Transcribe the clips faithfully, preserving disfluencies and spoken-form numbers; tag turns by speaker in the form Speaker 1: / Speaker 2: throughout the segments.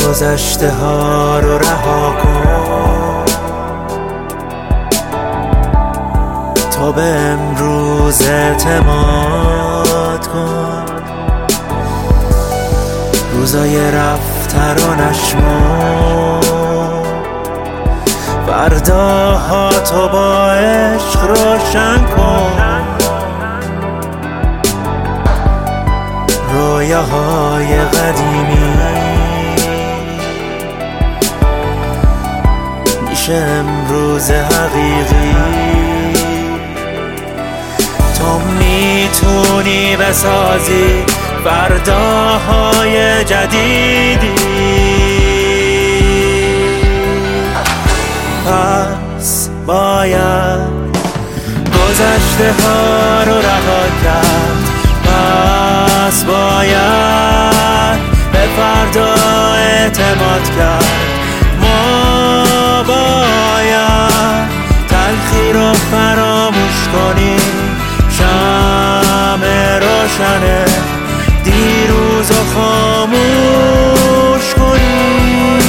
Speaker 1: گذشته ها رو رها کن، تو به امروز اعتماد کن. روزای رفته رو نشمر، فرداها تو با عشق روشن کن. رویاهای قدیمی میشه امروز حقیقی، تو میتونی بسازی فرداهای جدیدی. پس باید گذشته ها رو رها کرد، پس باید به فردا اعتماد کرد. ما باید تلخی رو فراموش کنیم، شمع روشن دیروز رو خاموش کنیم.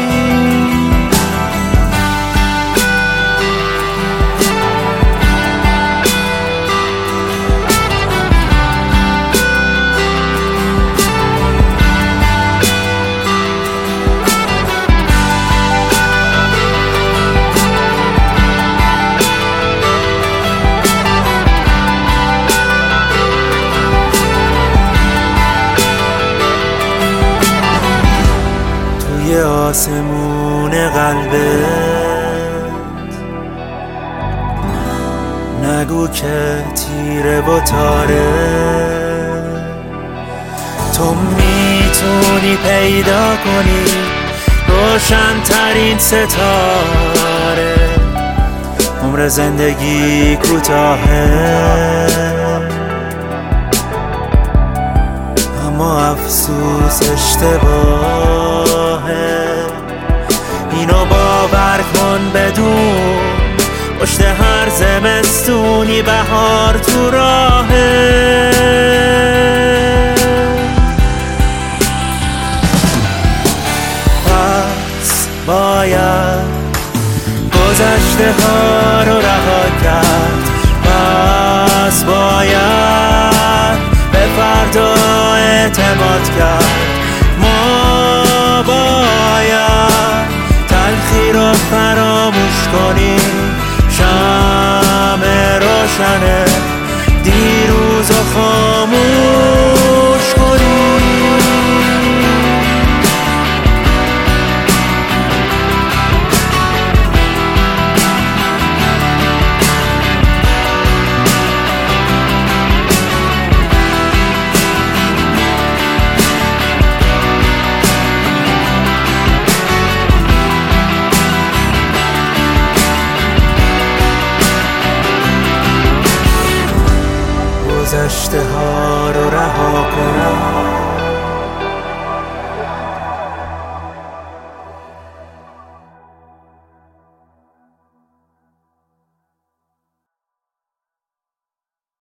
Speaker 1: توی آسمون قلبت نگو که تیره و تاره، تو میتونی پیدا کنی روشن ترین ستاره. عمر زندگی کوتاهه اما افسوس اشتباهه، اینو باور کن بدون پشت هر زمستونی بهار تو راهه. پس باید گذشته ها رو رها کرد، پس باید به فردا اعتماد کرد. ما باید تلخی رو فراموش کنیم، شمع روشن دیروز رو خاموش کنیم. گذشته ها